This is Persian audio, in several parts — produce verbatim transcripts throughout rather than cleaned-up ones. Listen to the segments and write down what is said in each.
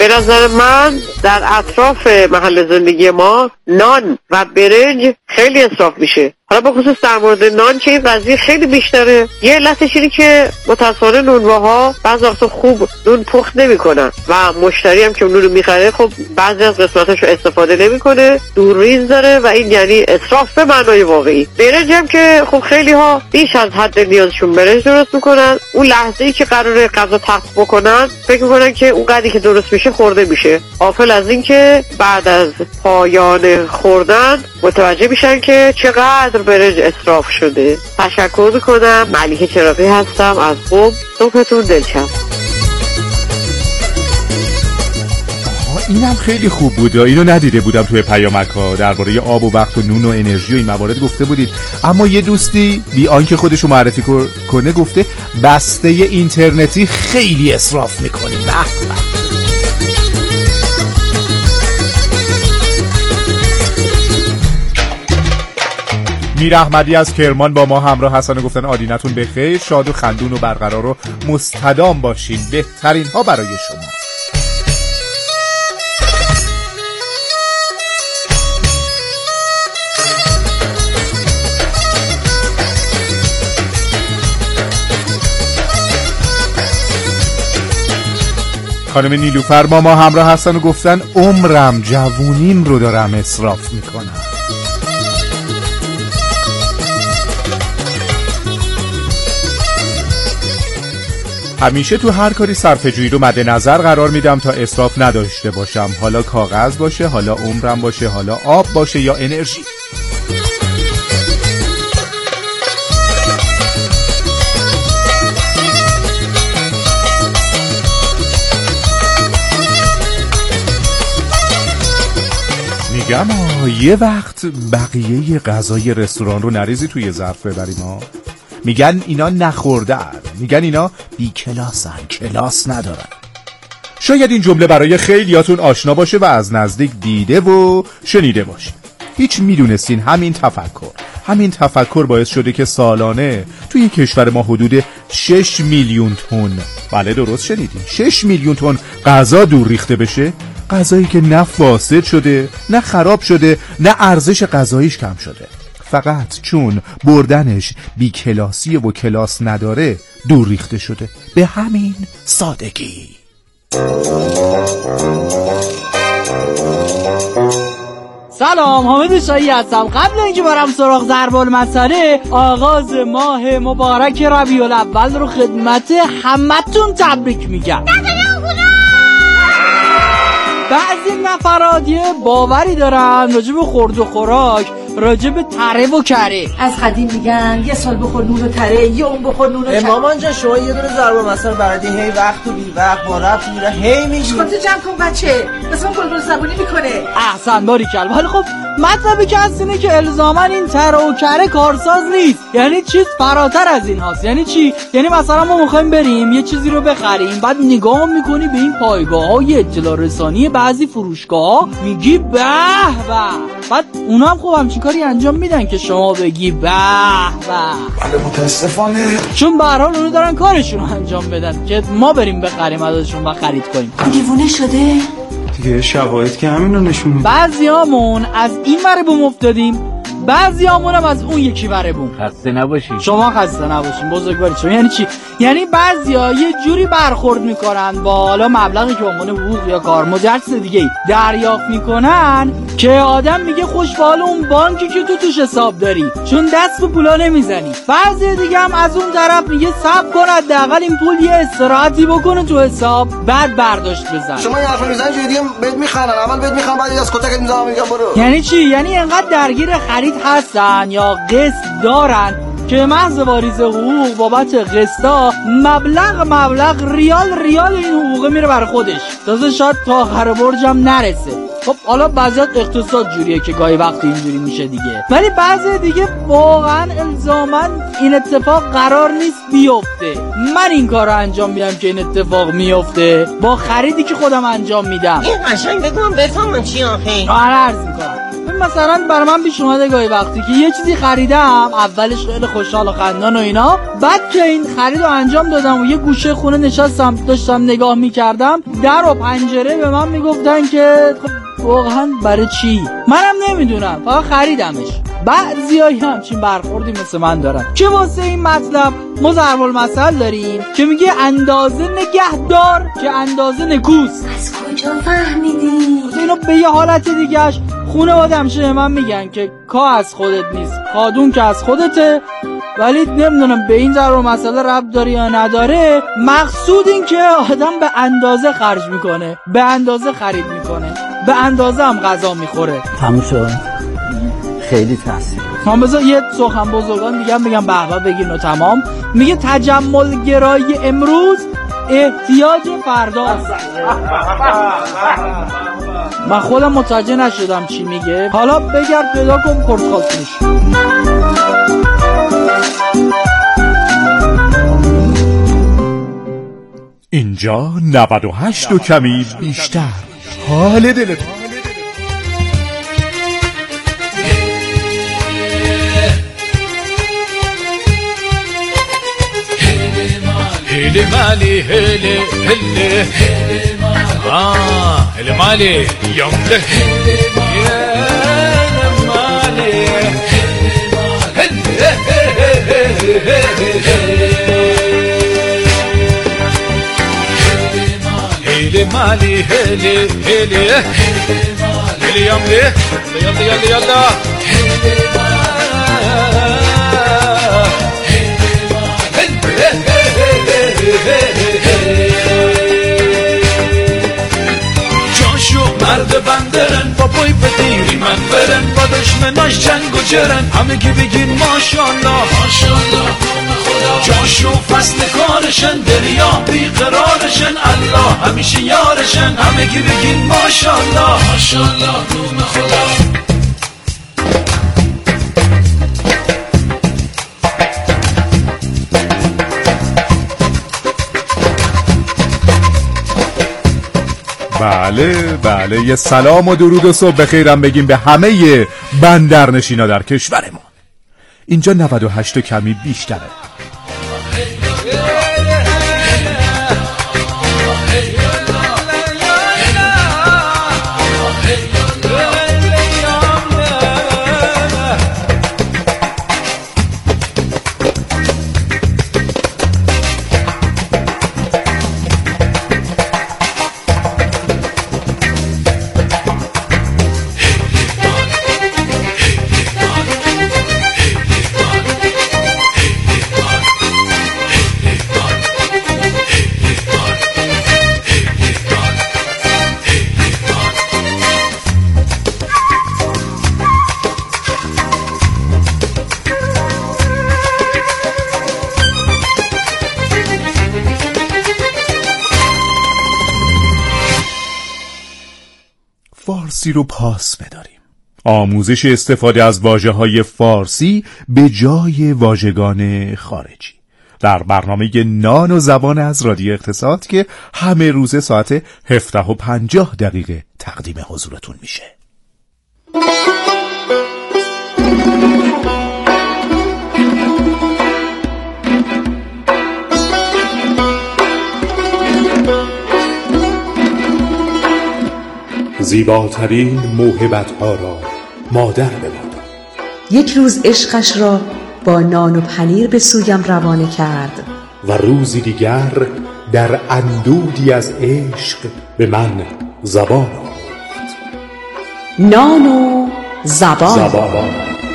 به نظر من در اطراف محل زندگی ما نان و برنج خیلی اصراف میشه. حالا به خصوص در مورد نان که این قضیه خیلی بیشتره. یه علتش اینه که متأسفانه نونواها بعضی وقتا خوب نون پخت نمیکنن و مشتری هم که نون رو میخره خب بعضی از قسمتش رو استفاده نمیکنه، دورریز داره و این یعنی اسراف به معنای واقعی. برنج هم که خب خیلی ها بیش از حد نیازشون برنج درست میکنن، اون لحظه‌ای که قراره غذا تقسیم بکنن فکر میکنن که اون قدری که درست میشه خورده میشه، غافل از این که بعد از پایان خوردن متوجه میشن که چقدر برنج اسراف شده. تشکر میکنم. ملیحه چراغی هستم از قم. صبحتون دلچسب. اینم خیلی خوب بود. اینو ندیده بودم توی پیامک‌ها درباره آب و وقت و نون و انرژی و این موارد گفته بودید. اما یه دوستی بی آنکه خودشو معرفی کنه گفته بسته اینترنتی خیلی اسراف میکنی. به به. میر احمدی از کرمان با ما همراه هستن و گفتن آدینتون بخیر، شاد و خندون و برقرار و مستدام باشین، بهترین ها برای شما. خانم نیلوفر با ما همراه هستن و گفتن عمرم جوونیم رو دارم اسراف میکنم. همیشه تو هر کاری صرفه‌جویی رو مد نظر قرار میدم تا اسراف نداشته باشم، حالا کاغذ باشه، حالا عمرم باشه، حالا آب باشه یا انرژی. میگم یه وقت بقیه غذای رستوران رو نریزی توی ظرف ببریم ها. میگن اینا نخوردن، میگن اینا بی کلاسن، کلاس ندارن. شاید این جمله برای خیلیاتون آشنا باشه و از نزدیک دیده و شنیده باشین. هیچ میدونستین همین تفکر همین تفکر باعث شده که سالانه توی کشور ما حدود شش میلیون تن، بله درست شنیدین، شش میلیون تن غذا دور ریخته بشه؟ غذایی که نه فاسد شده، نه خراب شده، نه ارزش غذاییش کم شده، فقط چون بردنش بی کلاسی و کلاس نداره دور ریخته شده. به همین سادگی. سلام، حامد شایی هستم. قبل اینکه برم سراغ ضرب المثل، آغاز ماه مبارک ربیع الاول رو خدمت همتون تبریک میگم. بعضی نفرات یه باوری دارن راجع به خورد و خوراک، راجع به تره و کره. از قدیم میگن یه سال بخور نون و تره، یه اون بخور نون و کره. مامان جان شما یه دونه ضرب المثل برای هی وقت و بی وقت با رفت میره هی میگی. خودت جمع کن بچه، مثلا بلبل زبونی میکنه. احسن باریکل. ولی خب مطلبی که هست اینه که الزاما این تره و کره کارساز نیست. یعنی چیز فراتر از این هاست. یعنی چی؟ یعنی مثلا ما میخوایم بریم یه چیزی رو بخریم، بعد نگاه میکنی به این پایگاه‌های اطلاع رسانی بعضی فروشگاه‌ها، میگی به به، بعد اونا هم خب همچین کاری انجام میدن که شما بگی به به. بله متاسفانه، چون به هر حال اونا دارن کارشون رو انجام بدن که ما بریم بخریم ازشون و خرید کنیم. دیوونه شده دیگه شواهد که همین رو نشون میده. بعضیامون از این ور بوم افتادیم، بعضیامون هم از اون یکی ور بوم. خسته نباشید. شما خسته نباشین بزرگواری. شما یعنی چی؟ یعنی بعضیا یه جوری برخورد میکنن با حالا مبلغی که به عنوان حقوق یا کارمزد هر چیز دیگه دریافت میکنن که آدم میگه خوش به حال اون بانکی که تو توش حساب داری، چون دست به پولا نمیزنی. بعضی دیگه هم از اون طرف میگه صبر کن حداقل این پول یه استراحتی بکنه تو حساب بعد برداشت بزن. شما این حرفو میزنی جوری دیگه بهت میخرن، اول بهت میخرن بعد از کتک میذارن میگن برو. یعنی چی؟ یعنی انقدر درگیر خرید هستن یا قسط دارن که محض واریز حقوق بابت قسطا مبلغ مبلغ ریال ریال این حقوق میره برای خودش، تازه شاید تا آخر برجم نرسه. خب حالا بعضیات اقتصاد جوریه که گاهی وقت اینجوری میشه دیگه، ولی بعضی دیگه واقعا الزاما این اتفاق قرار نیست بیفته. من این کار رو انجام میدم که این اتفاق میفته با خریدی که خودم انجام میدم. این قشنگ بگم بفهمم چی آخه. آره عرض میکنم مثلا برای من پیش اومده گاهی وقتی که یه چیزی خریدم، اولش خیلی خوشحال و خندان و اینا، بعد که این خرید رو انجام دادم و یه گوشه خونه نشستم داشتم نگاه میکردم، در و پنجره به من میگفتن که واقعا برای چی؟ منم نمیدونم، فقط خریدمش. بعضیایی همچین برخوردی مثل من دارن که واسه این مطلب ما ضرب المثل داریم که میگه اندازه نگهدار که اندازه نکوست. از کجا فهمیدی؟ اینو به یه حالت دیگهش خانواده همشه من میگن که کا از خودت نیست، کادون که از خودته، ولی نمیدونم به این ضرب المثل ربط داره یا نداره. مقصود این که آدم به اندازه خرج میکنه، به اندازه خرید میکنه، به اندازه هم غذا میخوره. تموم شد. خیلی تاثیر من بذار یه سخن بزرگان دیگه هم بگم به به بگین و تمام. میگه تجمل گرایی امروز احتیاج فرداست. من خودم متوجه نشدم چی میگه، حالا بگرد پیدا کن پرتقال فروش. اینجا نود و هشت و کمی بیشتر. حال دلت هلی مالی هلی هلی آه هلی مالی یامده هلی مالی هلی مالی هلی هلی هلی یامده یالده یالده یالده جاشو مرد بندرن با پای پدیری من برن با دشمناش جنگ و جرن همه که بگین ماشالله ماشالله جاشو فصل کارشن دریا بیقرارشن الله همیشه یارشن همه که بگین ماشالله ماشالله روم خدا. بله بله، یه سلام و درود و صبح بخیرم بگیم به همه بندرنشینا در کشورمون. اینجا نود و هشت و کمی بیشتره. فارسی رو پاس بداریم. آموزش استفاده از واژه‌های فارسی به جای واژگان خارجی در برنامه نان و زبان از رادیو اقتصاد که همه روز ساعت هفده و پنجاه دقیقه تقدیم حضورتون میشه. زیباترین موهبت‌ها را مادر بماند. یک روز عشقش را با نان و پنیر به سویم روانه کرد و روزی دیگر در اندودی از عشق به من زبان آموخت. نان و زبان, زبان.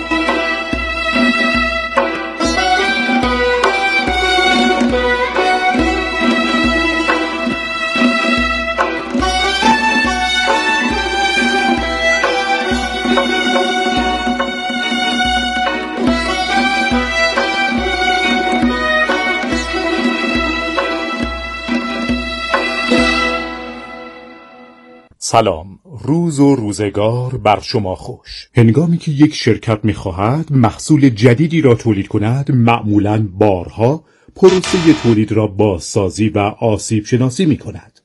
سلام، روز و روزگار بر شما خوش. هنگامی که یک شرکت می‌خواهد محصول جدیدی را تولید کند، معمولاً بارها پروسه تولید را بازسازی و آسیب شناسی می‌کند.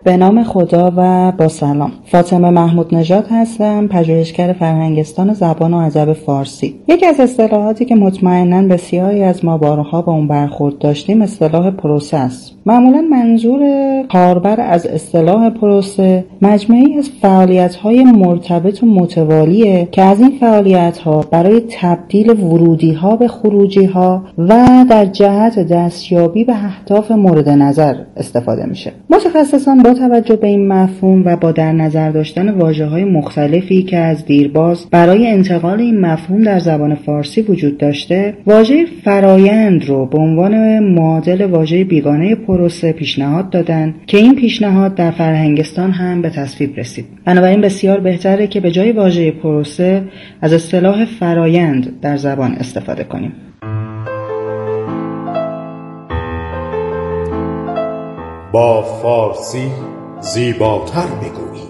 به نام خدا و با سلام. فاطمه محمود نژاد هستم، پژوهشگر فرهنگستان زبان و ادب فارسی. یکی از اصطلاحاتی که مطمئناً بسیاری از ما بارها با اون برخورد داشتیم اصطلاح پروسه است. معمولاً منظور کاربر از اصطلاح پروسه مجموعه‌ای از فعالیت‌های مرتبط و متوالیه که از این فعالیت‌ها برای تبدیل ورودی‌ها به خروجی‌ها و در جهت دستیابی به اهداف مورد نظر استفاده میشه. متخصصان با توجه به این مفهوم و با در نظر داشتن واژه‌های مختلفی که از دیرباز برای انتقال این مفهوم در زبان فارسی وجود داشته، واژه فرایند رو به عنوان معادل واژه بیگانه پروسه پیشنهاد دادن که این پیشنهاد در فرهنگستان هم به تصویب رسید. بنابراین بسیار بهتره که به جای واژه پروسه از اصطلاح فرایند در زبان استفاده کنیم. با فارسی زیباتر بگویی.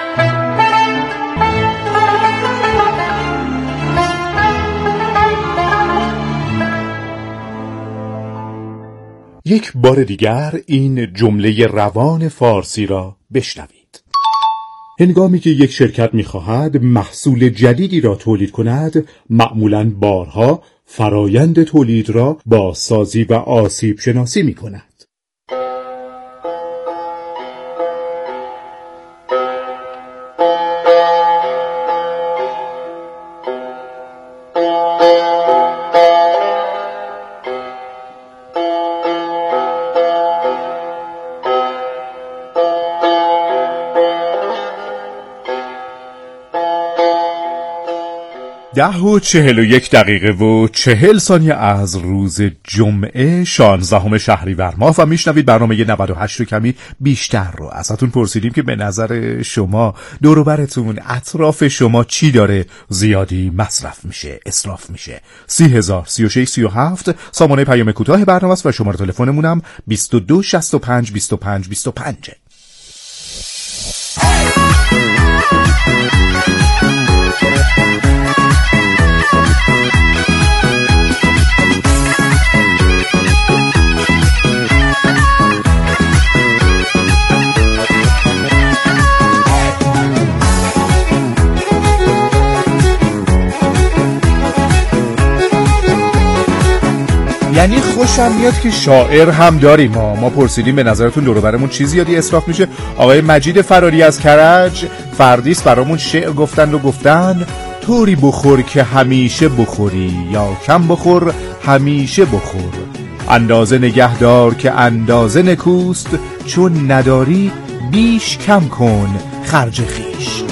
یک بار دیگر این جمله روان فارسی را بشنوید. هنگامی که یک شرکت می‌خواهد محصول جدیدی را تولید کند، معمولاً بارها فرایند تولید را با سازی و آسیب شناسی می‌کند. ده و چهل و یک دقیقه و چهل ثانیه از روز جمعه شانزدهم شهریور ماه و میشنوید برنامه نود و هشت و کمی بیشتر رو. ازتون پرسیدیم که به نظر شما دور و برتون اطراف شما چی داره زیادی مصرف میشه، اسراف میشه. سی هزار سی و شش سی و هفت سامانه پیام کوتاه برنامه است و شماره تلفنمونم بیست و دو شصت و پنج بیست و پنج بیست و پنج. یعنی خوشم میاد که شاعر هم داریم. ما ما پرسیدیم به نظرتون دور و برمون چیزی زیادی اسراف میشه. آقای مجید فراری از کرج فردیس برامون شعر گفتن و گفتن طوری بخور که همیشه بخوری، یا کم بخور همیشه بخور، اندازه نگهدار که اندازه نکوست، چون نداری بیش کم کن خرج خیش.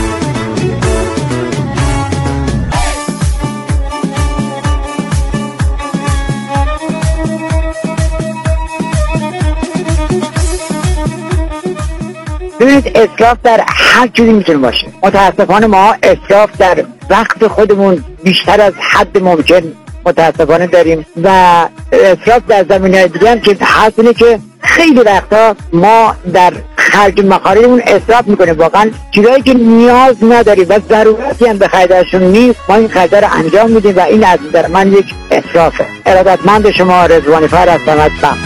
ببینید اسراف در هر جوری میتونه باشه. متاسفانه ما اسراف در وقت خودمون بیشتر از حد ممکن متاسفانه داریم و اسراف در زمینه‌های دیگه هم که هست اینه که خیلی وقتا ما در خرج مخارجمون اسراف میکنیم. واقعا چیزایی که نیاز نداریم و ضرورتی هم به خریدشون نیست ما این خرید رو انجام میدیم و این از نظر من یک اسرافه. ارادتمند شما رضوانی فر هستم.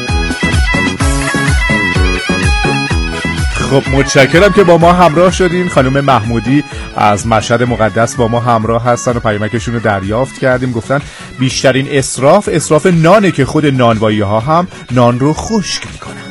خب متشکرم که با ما همراه شدین. خانم محمودی از مشهد مقدس با ما همراه هستن و پیامکشون رو دریافت کردیم. گفتن بیشترین اسراف اسراف نانه که خود نانوایی ها هم نان رو خشک میکنن.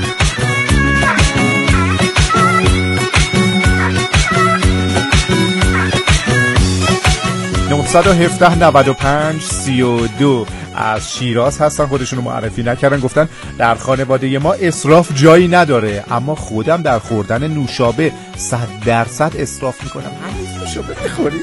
نه یک هفت نود و پنج سی و دو از شیراز هستن، خودشونو معرفی نکردن. گفتن در خانواده ما اسراف جایی نداره، اما خودم در خوردن نوشابه صد درصد اسراف میکنم. هنوز نوشابه میخوری؟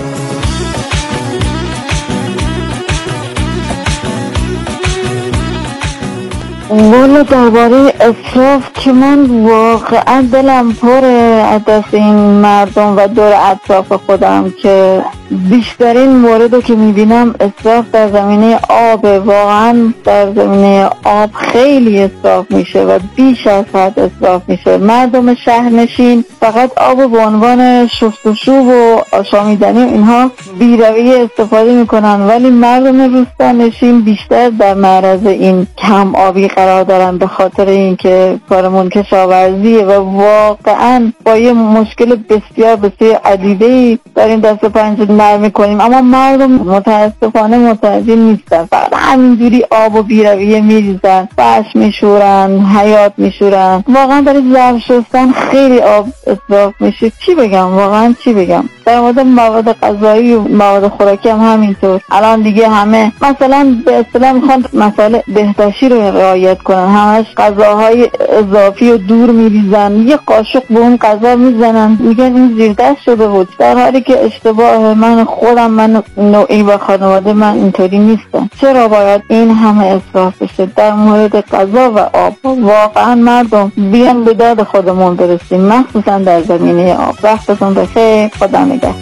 والا درباره اسراف که من واقعا دلم پره از دست این مردم و دور اطراف خودم که بیشترین موردو که میبینم اسراف در زمینه آب. واقعا در زمینه آب خیلی اسراف میشه و بیش از حد اسراف میشه. مردم شهرنشین فقط آب به عنوان شستشو و آشامیدنی اینها بی‌رویه استفاده میکنن، ولی مردم روستانشین بیشتر در معرض این کم آبی قرار دارن به خاطر اینکه کارمون کشاورزیه و واقعا با یه مشکل بسیار بسیار عدیده‌ای داریم دست و پنجه نرم میکنیم، اما مردم متاسفانه متوجه نیستن. فقط همینجوری آب و بی‌رویه میریزن، فرش میشورن، حیاط میشورن. واقعا برای ظرف شستن خیلی آب اسراف میشه. چی بگم واقعا چی بگم. در مورد مواد غذایی و مواد خوراکی هم همینطور. الان دیگه همه مثلا به اصطلاح میخوان مسائل بهداشتی رو رعایت کنن، همش غذاهای اضافی و دور میریزن، یه قاشق به اون غذا میزنن، میگن این زیردست شده بود، در حالی که اشتباه. من خودم من نوعی و خانواده من اینطوری نیستم. چرا باید این همه اسراف بشه در مورد غذا و آب؟ واقعا مردم بیان به داد خودمون برسیم، مخصوصا در زمینه آب. وقتتون بخیر، خدا نگهدار.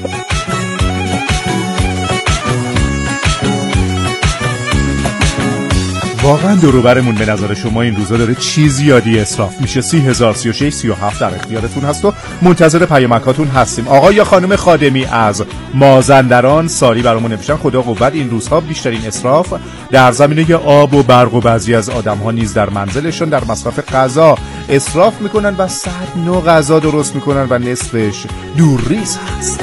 واقعا دوروبرمون به نظر شما این روزا داره چیز زیادی اسراف میشه. سی هزار سی و شش سی و هفت در اختیارتون هست و منتظر پیامکاتون هستیم. آقا یا خانم خادمی از مازندران ساری برامون نوشتن خدا قوت این روزها بیشترین اسراف در زمینه آب و برق و بعضی از آدم‌ها نیز در منزلشون در مصرف غذا اسراف میکنن و صد نوع غذا درست میکنن و نصفش دورریز هست.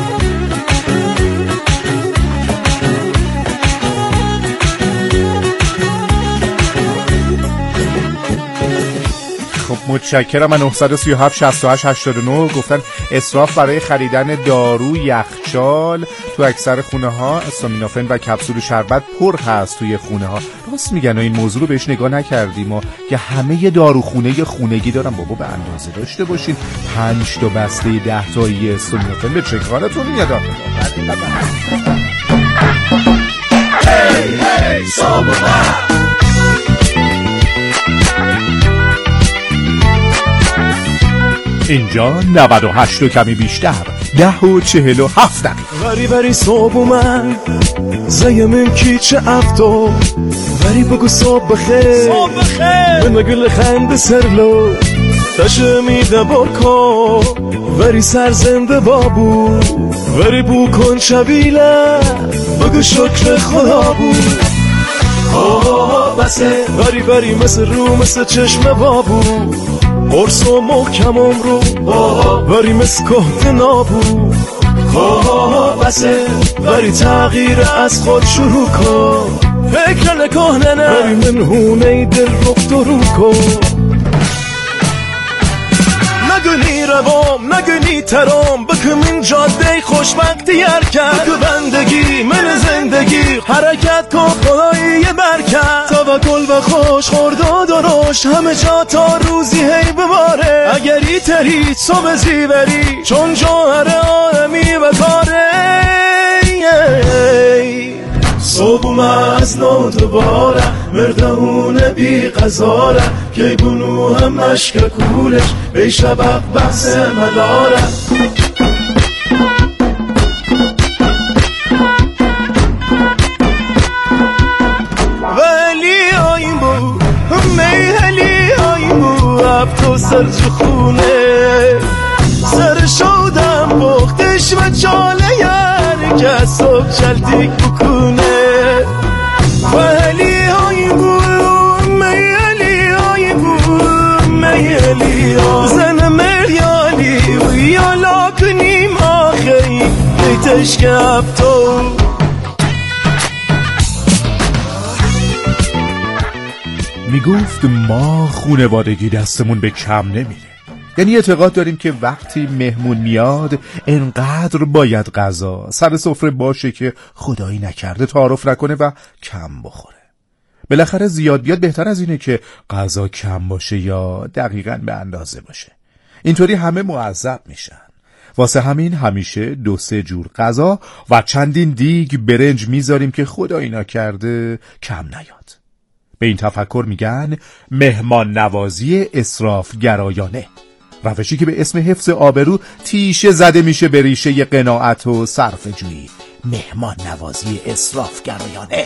متشکرم. من نه سه هفت شصت و هشت هشتاد و نه گفتن اسراف برای خریدن دارو یخچال تو اکثر خونه ها استامینوفن و کپسول شربت پر هست توی خونه ها. راست میگن این موضوع رو بهش نگاه نکردیم و که همه داروخونه خونگی دارن. بابا به اندازه داشته باشین. پنج تا بسته ده تایی استامینوفن به چه کارتون میاد؟ هی هی صبح اینجا نود و هشت و کمی بیشتر ده و چهل و هفت دقیقه. وری وری صبح اومد زیم کیچه افتو وری بگو صبح بخیر صبح بخیر من مگل خنده سرلو تشه میده برکو وری سرزنده بابو وری بو کن شبیله بگو شکر خدا بود. آه بسه وری وری مثل رو مثل چشم بابو قرص و محکم رو وری مثل کهت نابو. آه بسه وری تغییر از خود شروع کن فکر نکهنه نه وری منهونه دل رو درو کن. نگنی روام نگنی ترام بکم این جاده خوشبختی حرکت بکو بندگی من زندگی حرکت کن خدایی یه برکت توکل و خوش خورد و درشت همه جا تا روزی هی بباره اگری تری صبح زیوری چون جوهر آدمی و کاره. صبح از نو دوباره مردهونه بی قزاره که بونو هم مشک کولش بی شبق بحث مداره. ولی آیم بو میهلی آیم بو اب تو سر جو خونه سر شودم بختش و چاله یار که صبح چلتیک بکنه. ولی آیم بو میهلی آیم بو میهلی زن مریالی و یالا کنیم آخری بیتش که اب تو. میگفت ما خونوادگی دستمون به کم نمیره. یعنی اعتقاد داریم که وقتی مهمون میاد انقدر باید غذا سر سفره باشه که خدایی نکرده تعارف نکنه و کم بخوره. بالاخره زیاد بیاد بهتر از اینه که غذا کم باشه یا دقیقاً به اندازه باشه. اینطوری همه معذب میشن. واسه همین همیشه دو سه جور غذا و چندین دیگ برنج میذاریم که خدایی نکرده کم نیاد. به این تفکر میگن مهمان نوازی اسراف گرایانه، روشی که به اسم حفظ آبرو تیشه زده میشه به ریشه قناعت و صرفه جویی. مهمان نوازی اسرافگرایانه.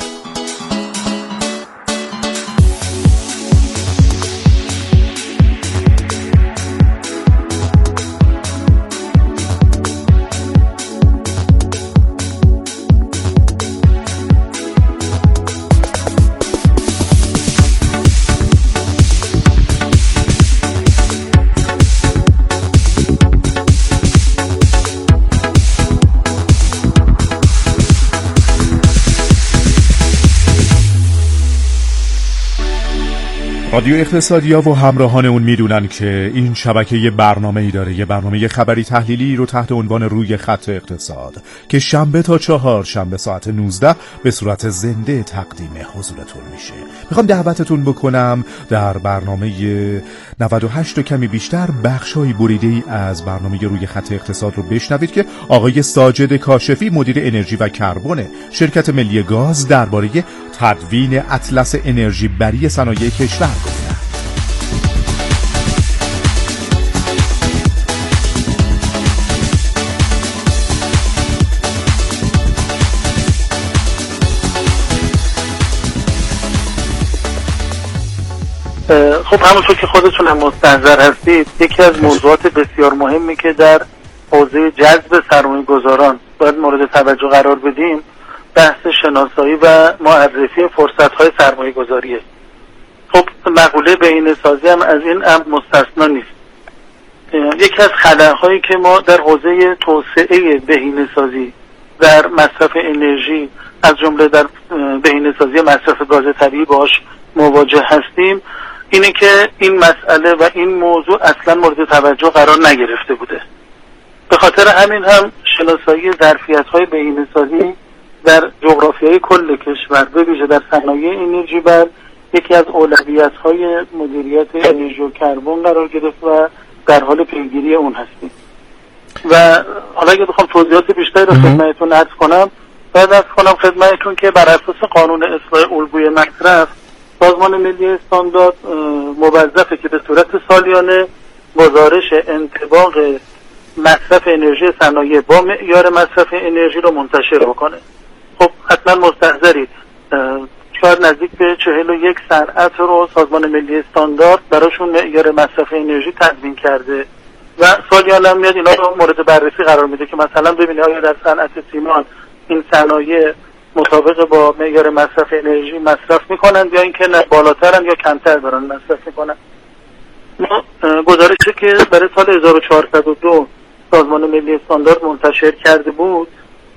رادیو اقتصادیا و همراهان اون میدونن که این شبکه یه برنامه‌ای داره، یه برنامه خبری تحلیلی رو تحت عنوان روی خط اقتصاد که شنبه تا چهار شنبه ساعت نوزده به صورت زنده تقدیم حضورتون میشه. میخوام دعوتتون بکنم در برنامه نود و هشت و کمی بیشتر بخشای بریده‌ای از برنامه روی خط اقتصاد رو بشنوید که آقای ساجد کاشفی مدیر انرژی و کربن شرکت ملی گاز درباره تدوین اطلس انرژی بری صنایع کشور گفتند. خب همونطور که خودتون هم مستحضر هستید، یکی از موضوعات بسیار مهمی که در حوزه جذب سرمایه گذاران باید مورد توجه قرار بدیم بحث شناسایی و معرفی فرصت‌های سرمایه گذاریه. خب مقوله بهینه‌سازی هم از این امر مستثنا نیست. یکی از خلاهایی که ما در حوزه توسعه بهینه‌سازی در مصرف انرژی از جمله در بهینه‌سازی مصرف گاز طبیعی باهاش مواجه هستیم اینه که این مسئله و این موضوع اصلا مورد توجه قرار نگرفته بوده. به خاطر همین هم شناسایی ظرفیت‌های بهینه‌سازی در جغرافیای کل کشور به ویژه در صنایع انرژی بر یکی از اولویت‌های مدیریت انرژی و کربن قرار گرفت و در حال پیگیری اون هستیم. و حالا اگه بخوام توضیحات بیشتری رو خدمتتون عرض کنم، باید عرض کنم خدمتتون که بر اساس قانون اصلاح الگوی مصرف سازمان ملی استاندارد موظفه که به صورت سالیانه گزارش انطباق مصرف انرژی صنایع با معیار مصرف انرژی رو منتشر بکنه. خب حتما مستحضرید شاید نزدیک به چهل و یک صنعت رو سازمان ملی استاندارد براشون معیار مصرف انرژی تدوین کرده و سالیانه هم میاد اینا رو مورد بررسی قرار میده که مثلا ببینید آیا در صنعت سیمان این صنایع مطابق با معیار مصرف انرژی مصرف میکنن یا اینکه نه بالاترن یا کمتر دارن مصرف میکنن. ما گزارشی که برای سال هزار و چهارصد و دو سازمان ملی استاندارد منتشر کرده بود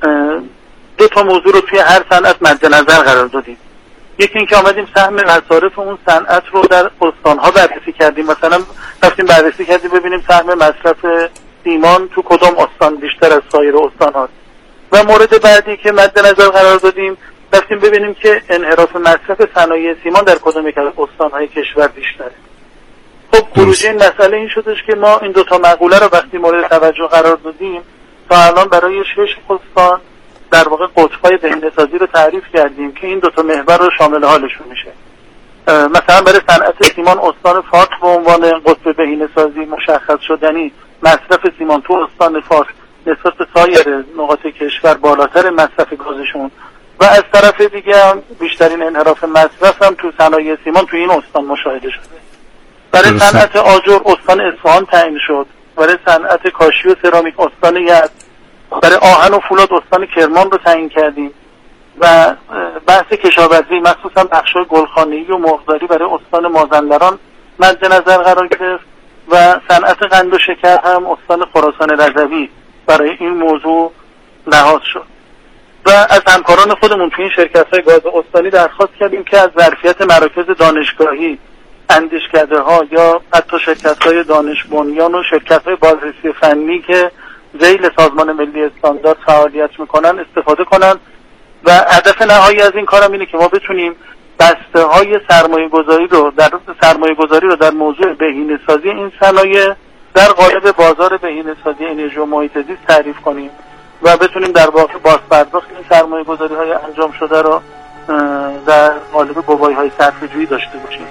دو تا موضوع رو توی هر صنعت مد نظر قرار دادیم. یکی اینکه آمدیم سهم مصارف اون صنعت رو در استان‌ها بررسی کردیم، مثلا رفتیم بررسی کردیم ببینیم سهم مصرف سیمان تو کدام استان بیشتر از سایر استان‌هاست. و مورد بعدی که مد نظر قرار دادیم رفتیم ببینیم که انحراف مصرف صنایع سیمان در کدام یک از استان‌های کشور بیشتره. خب خروجی این مسئله این شدش که ما این دو تا مقوله رو وقتی مورد توجه قرار دادیم تا الان برای شش استان در واقع قطب‌های بهینه‌سازی رو تعریف کردیم که این دو تا محور رو شامل حالشون میشه. مثلا برای صنعت سیمان استان فارس به عنوان قطب بهینه‌سازی مشخص شدنی مصرف سیمان تو استان فارس نسبت به سایر نقاط کشور بالاتر مصرف گازشون و از طرف دیگه هم بیشترین انحراف مصرف هم تو صنایع سیمان تو این استان مشاهده شده. برای صنعت آجر استان اصفهان تعیین شد، برای صنعت کاشی و سرامیک استان یزد، برای آهن و فولاد استان کرمان رو تعیین کردیم و بحث کشاورزی مخصوصا بخش‌های گلخانه‌ای و مرغداری برای استان مازندران مد نظر قرار گرفت و صنعت قند و شکر هم استان خراسان رضوی برای این موضوع لحاظ شد. و از همکاران خودمون توی این شرکت‌های گاز استانی درخواست کردیم که از ظرفیت مراکز دانشگاهی، اندیشکده‌ها یا حتی شرکت‌های دانش بنیان و شرکت‌های بازرسی فنی که ذیل سازمان ملی استاندارد فعالیت میکنن استفاده کنن و هدف نهایی از این کارم اینه که ما بتونیم بسته‌های سرمایه‌گذاری رو در سرمایه‌گذاری رو در موضوع بهینه‌سازی این صنایع در قالب بازار بهینه‌سازی انرژی و محیط زیست تعریف کنیم و بتونیم در واقع بازپرداخت این سرمایه‌گذاری‌های انجام شده رو در قالب گواهی‌های صرفه‌جویی داشته باشیم.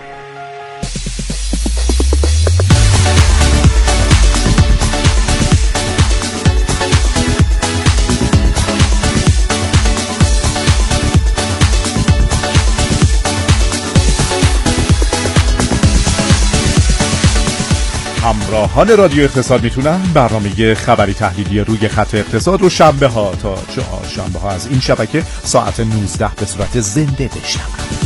همراهان رادیو اقتصاد میتونن برنامه خبری تحلیلی روی خط اقتصاد رو شنبه ها تا چهارشنبه ها از این شبکه ساعت نوزده به صورت زنده بشنون.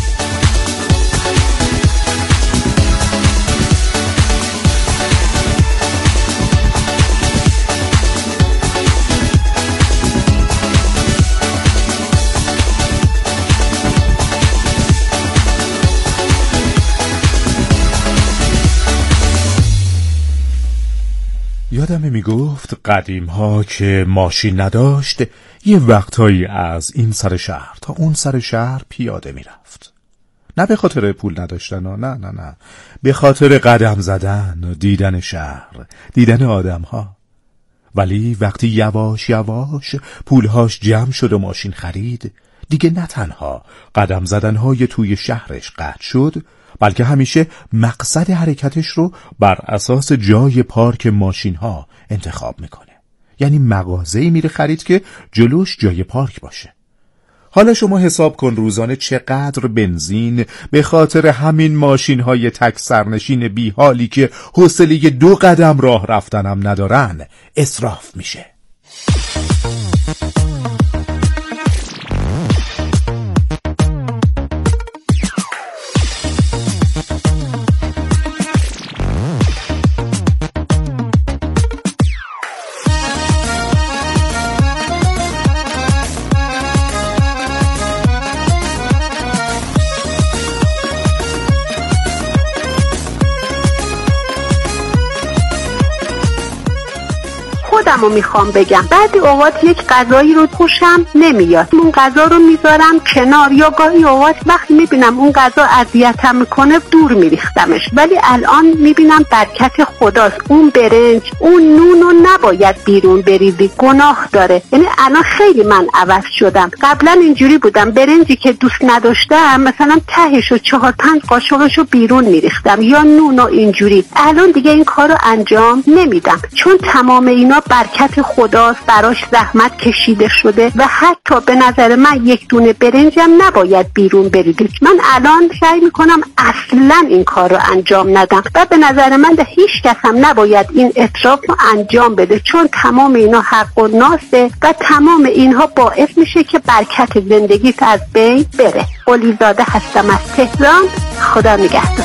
یادمه میگفت قدیم ها که ماشین نداشت یه وقتهایی از این سر شهر تا اون سر شهر پیاده میرفت. نه به خاطر پول نداشتن نه نه نه به خاطر قدم زدن، دیدن شهر، دیدن آدم ها. ولی وقتی یواش یواش پولهاش جمع شد و ماشین خرید، دیگه نه تنها قدم زدنهای توی شهرش قطع شد، بلکه همیشه مقصد حرکتش رو بر اساس جای پارک ماشین ها انتخاب میکنه. یعنی مغازه‌ای میره خرید که جلوش جای پارک باشه. حالا شما حساب کن روزانه چقدر بنزین به خاطر همین ماشین های تک سرنشین بی حالی که حوصله دو قدم راه رفتنم ندارن اسراف میشه. خودمو میخوام بگم بعضی اوقات یک غذایی رو خوشم نمیاد، اون غذا رو میذارم کنار، یا گاهی اوقات وقتی میبینم اون غذا اذیتم میکنه دور میریختمش. ولی الان میبینم برکت خداست، اون برنج اون نون رو نباید بیرون بریزی، گناه داره. یعنی الان خیلی من عوض شدم. قبلا اینجوری بودم برنجی که دوست نداشتم مثلا تهش و چهار پنج قاشقش رو بیرون میریختم یا نون و اینجوری. الان دیگه این کار رو انجام نمیدم، چون تمام اینا برکت خداست، براش زحمت کشیده شده و حتی به نظر من یک دونه برنجم نباید بیرون بریزید. من الان سعی میکنم اصلا این کار رو انجام ندم و به نظر من ده هیچ کس هم نباید این اطراف رو انجام بده، چون تمام اینا حق و ناسه و تمام اینها باعث میشه که برکت زندگیت از بین بره. قلیزاده هستم از تهران. خدا نگهدار.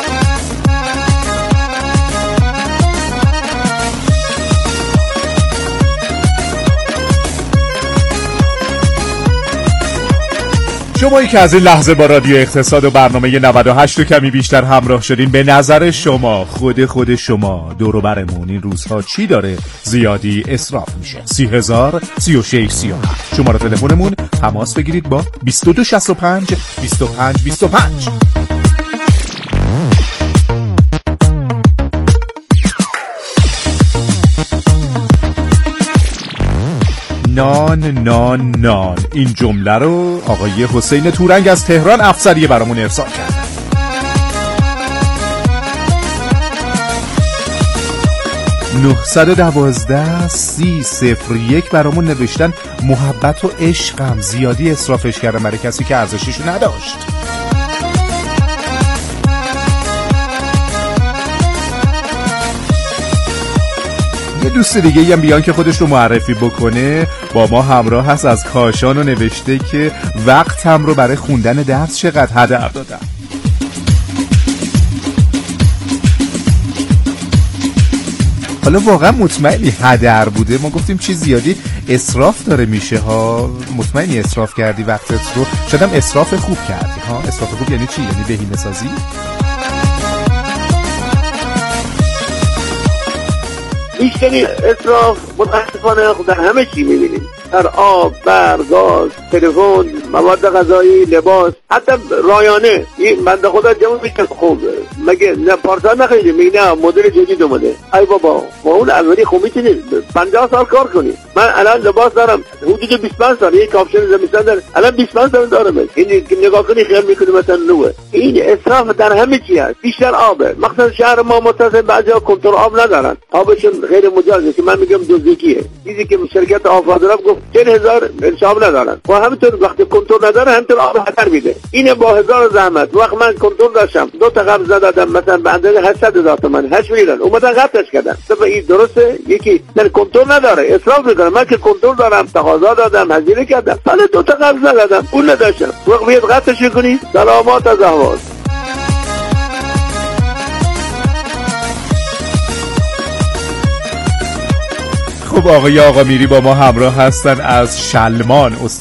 شمایی که از این لحظه با رادیو اقتصاد و برنامه نود و هشت و کمی بیشتر همراه شدین، به نظر شما خود خود شما دور و برمون این روزها چی داره زیادی اسراف میشه؟ سی هزار سی و شش سی و هفت شماره تلفنمون، تماس بگیرید با بیست و دو شصت و پنج بیست و پنج بیست و پنج. نان نان نان، این جمله رو آقای حسین تورنگ از تهران افسریه برامون ارسال کرد. نهصد و دوازده سی صفر یک برامون نوشتن محبت و عشقم زیادی اسرافش کردم برای کسی که ارزشش نداشت. یه دوست دیگه هم بیان که خودش رو معرفی بکنه با ما همراه هست از کاشان و نوشته که وقتم رو برای خوندن درس چقدر هدر دادم. حالا واقعا مطمئنی هدر بوده؟ ما گفتیم چیز زیادی اسراف داره میشه ها. مطمئنی اسراف کردی وقتت رو؟ شاید هم اسراف خوب کردی ها. اسراف خوب یعنی چی؟ یعنی بهینه سازی؟ بیشترین اسراف متاسفانه در همه چی میبینیم، در آب، برق، گاز، تلفن، مواد غذایی، لباس، حتی رایانه. این بنده خدا جمع میشه خوب مگه نه پارسال نخریدی؟ میگه نه مدل جدید اومده. ای بابا با اون اولی خوب میتونی پنجاه سال کار کنی. من الان لباس دارم حدود بیست و پنج سال، یک کاپشن زمستان دارم الان بیست و پنج سال دارم. این نگاه کنی خیال میکنی مثلا نوه. این اسراف در همه چی هست. بیشتر آبه. مخصوصا شهر ما متصل بعضیا کنترل آب ندارن، آبشون غیر مجاز که من میگم دزدیه. چیزی که شرکت آفادراب گفت چهل هزار حساب ندارن و همینطور وقتی کنترل نداره همینطور آب هدر میده. اینه با هزار زحمت وقت من کنترل داشتم دو تا قبض دادم مثلا به اندازه هشتصد هزار تومان هشت میلیون اومدن قطعش کردن. طب این درسته؟ یکی در کنترل نداره اسراف میکنه. من که کنترل دارم تقاضا دادم هزینه کردم ولی دو تا قبض ندادم اون نداشتم وقت بیاد قطعش کنی سلامات از احوال. خب آقای آقا میری با ما همراه هستن از شلمان.